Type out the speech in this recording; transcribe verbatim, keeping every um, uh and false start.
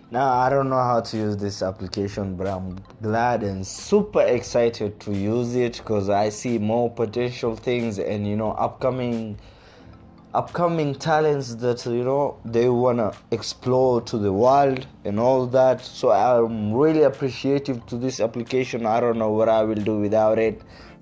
Now, I don't know how to use this application, but I'm glad and super excited to use it because I see more potential things and, you know, upcoming upcoming talents that, you know, they want to explore to the world and all that. So I'm really appreciative to this application. I don't know what I will do without it,